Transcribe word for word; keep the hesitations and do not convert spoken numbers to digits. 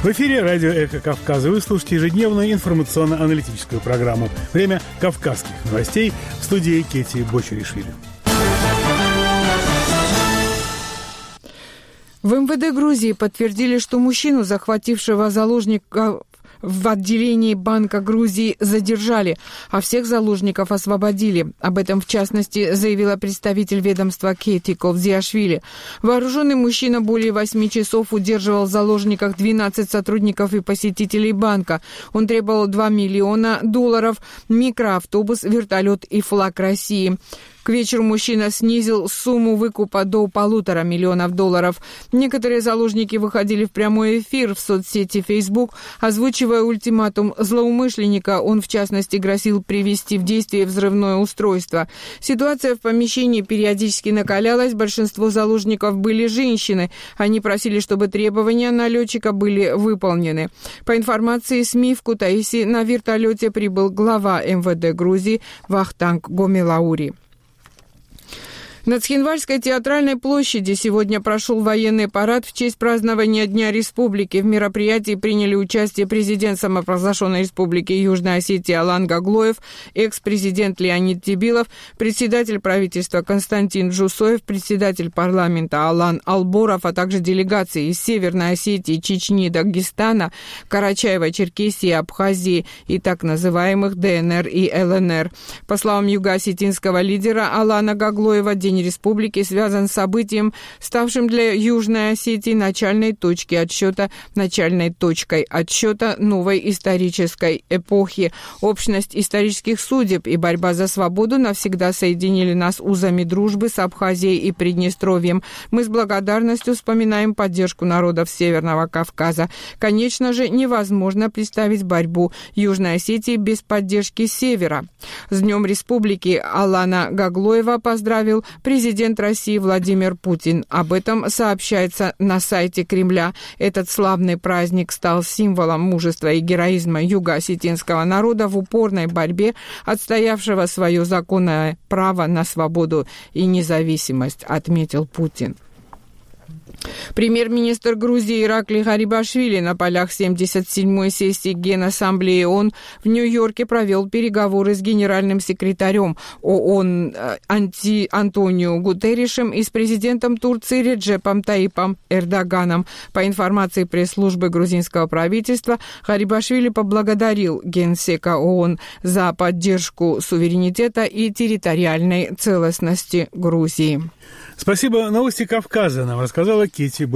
В эфире радио «Эхо Кавказа». Вы слушаете ежедневную информационно-аналитическую программу «Время кавказских новостей» в студии Кети Бочеришвили. В эм вэ дэ Грузии подтвердили, что мужчину, захватившего заложника в отделении Банка Грузии, задержали, а всех заложников освободили. Об этом, в частности, заявила представитель ведомства Кети Ковзиашвили. Вооруженный мужчина более восьми часов удерживал в заложниках двенадцать сотрудников и посетителей банка. Он требовал два миллиона долларов, микроавтобус, вертолет и флаг России. К вечеру мужчина снизил сумму выкупа до полутора миллионов долларов. Некоторые заложники выходили в прямой эфир в соцсети Facebook, озвучивая ультиматум злоумышленника. Он, в частности, грозил привести в действие взрывное устройство. Ситуация в помещении периодически накалялась. Большинство заложников были женщины. Они просили, чтобы требования налетчика были выполнены. По информации СМИ, в Кутаиси на вертолете прибыл глава эм вэ дэ Грузии Вахтанг Гомелаури. На Цхинвальской театральной площади сегодня прошел военный парад в честь празднования Дня Республики. В мероприятии приняли участие президент самопровозглашенной Республики Южная Осетия Алан Гаглоев, экс-президент Леонид Тебилов, председатель правительства Константин Джусоев, председатель парламента Алан Алборов, а также делегации из Северной Осетии, Чечни, Дагестана, Карачаево-Черкесии, Абхазии и так называемых дэ эн эр и эл эн эр. По словам юго-осетинского лидера Алана Гаглоева, День Республики связан с событием, ставшим для Южной Осетии начальной точки отсчета, начальной точкой отсчета новой исторической эпохи. Общность исторических судеб и борьба за свободу навсегда соединили нас узами дружбы с Абхазией и Приднестровьем. Мы с благодарностью вспоминаем поддержку народов Северного Кавказа. Конечно же, невозможно представить борьбу Южной Осетии без поддержки Севера. С Днем Республики Алана Гаглоева поздравил президент России Владимир Путин. Об этом сообщается на сайте Кремля. Этот славный праздник стал символом мужества и героизма юго-осетинского народа в упорной борьбе, отстоявшего свое законное право на свободу и независимость, отметил Путин. Премьер-министр Грузии Иракли Гарибашвили на полях семьдесят седьмой сессии Генассамблеи ООН в Нью-Йорке провел переговоры с генеральным секретарем ООН Анти Антонио Гутерришем и с президентом Турции Реджепом Таипом Эрдоганом. По информации пресс-службы грузинского правительства, Гарибашвили поблагодарил генсека ООН за поддержку суверенитета и территориальной целостности Грузии. Спасибо. Новости Кавказа нам рассказала Кети